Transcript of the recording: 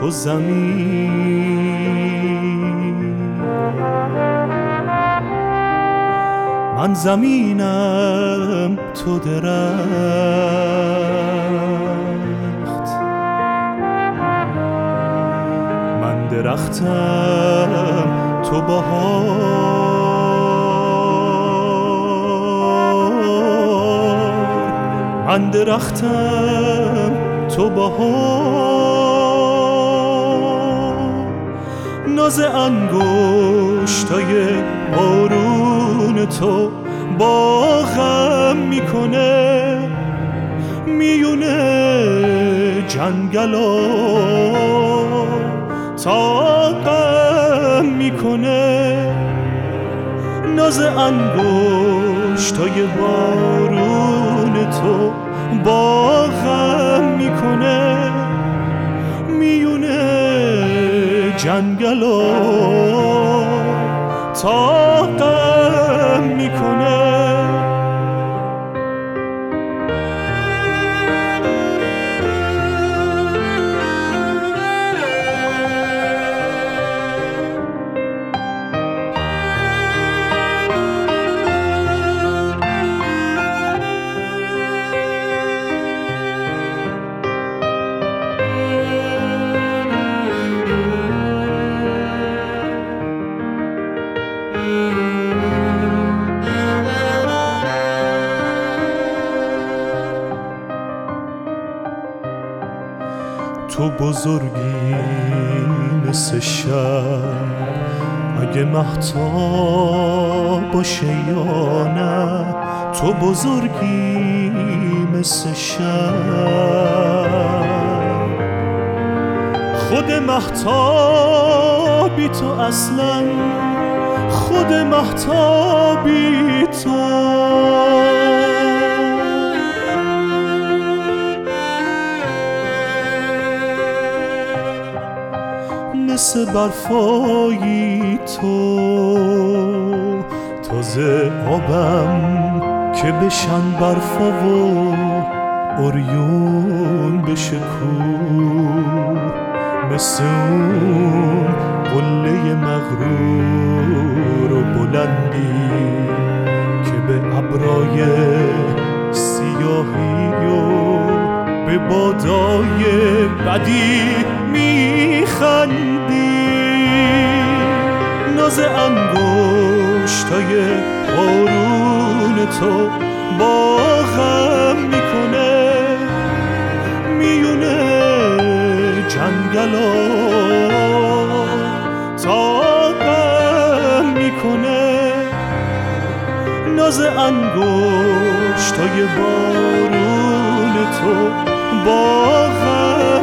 تو زمین، من زمینم تو درخت، من درختم تو بهار، من درختم تو بهار، ناز انگشتای بارون تو باغم میکنه میونه جنگلا، طاقم میکنه ناز انگشتای بارون تو باغم میکنه میونه جنگلا، طاقم میکنه. تو بزرگی مثل شب، اگه مهتاب باشه یا نه، تو بزرگی مثل شب، خود مهتابی تو اصلا، خود مهتابی تو، مثل برفایی تو، تازه آبم که بشن برفا و عریون بشه کوه، مثل اون قله مغرور و بلندی که به ابرای سیاهی و به بادای بدی میخندی، ناز انگشتای بارون تو باغم میکنه میونه جنگلا، طاقم میکنه ناز انگشتای بارون تو باغم